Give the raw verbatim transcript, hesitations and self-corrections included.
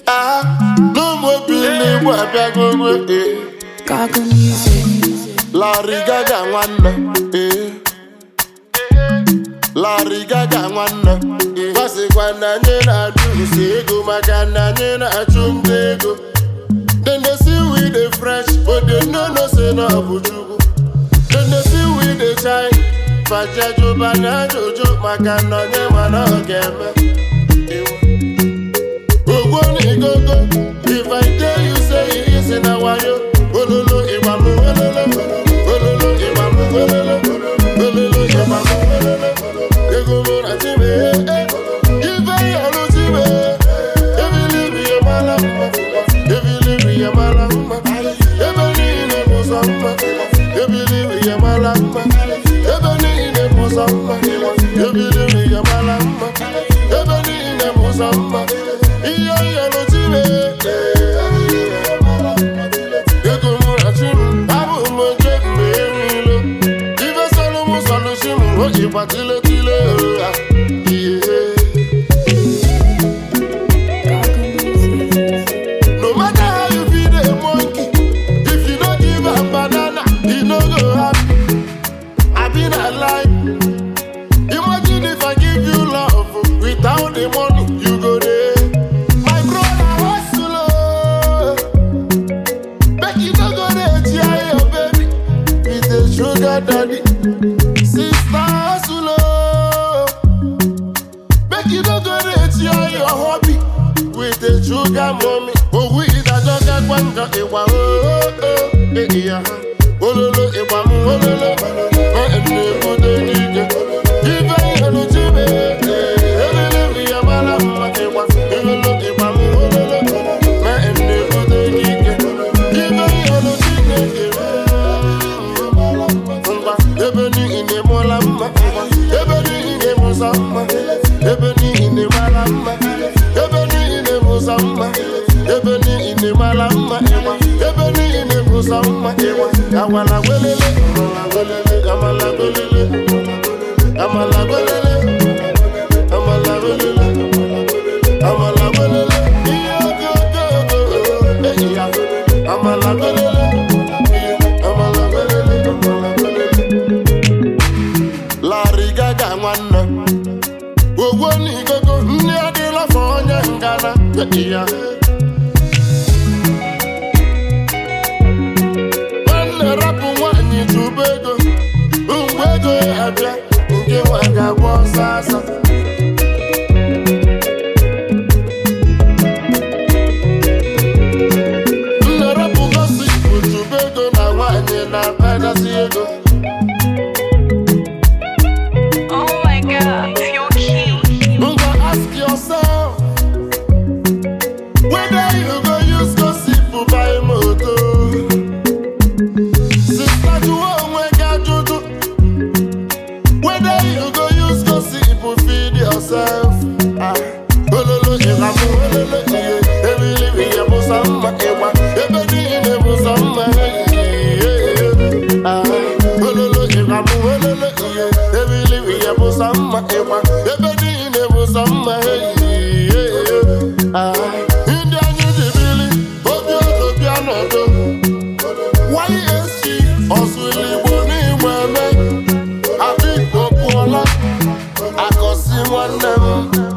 Ah, no more Billy, what I go with it. Gaga music. Larry Gaga one, eh. Larry Gaga one. Vasi kwana nyena du sego makana nyena chumdego. Then they see we the fresh, but they no no say no bujugu. Then they see we the shine, fajajo bana jojo makana nyema no game. If I tell you say it is in our yo, ololo ibamu ololo, ololo ibamu ololo, ololo ibamu ololo. Ego mo na ti me, if I alo ti me, if you leave me a malama, if you leave me a malama, if I need a musama, if you leave me a malama, if I need a musama, if you leave me a malama, if I need a musama. Patile tile, yeah. No matter how you feed a monkey, if you don't give a banana, he no go happy. I've been alive. Imagine if I give you love without the money, you go there. My brother hustle, make you no go there, tear your baby with a sugar daddy. Sugar mommy, oh we is a joga kwanga ewa oh oh eh yeah, ololo ewa mu ololo, ma ene kode nige, ibe yelo chibe, elele via mala ma ewa, ololo ewa mu ololo, ma ene kode nige, ibe yelo chibe, umba ebeni ine mola ma, ebeni ine mosama, ebeni ine mala ma. Ebeni ine malama ewa, ebeni ine musama ewa. Amala welele, amala welele, amala welele, amala welele, amala welele, iyo go go, eh iya, amala welele, amala welele, amala welele. Larry Gaga one, owo ni gogo, ni adila fonya ngana, eh iya. Oh my God, you're cute. Ask yourself whether you go use gossip to buy moto. Sister, you won't get you. Whether you go use gossip to feed yourself. Ah, ololo ilamu ololo iye, ebili biye musamba ewa, ebeni ine musamba iye. Ah, ololo ilamu ololo iye, ebili biye musamba ewa, ebeni ine musamba iye. Ah, India nyuji bili, obi obi anodo. Y S G osuli boni mweme. Akosi one them.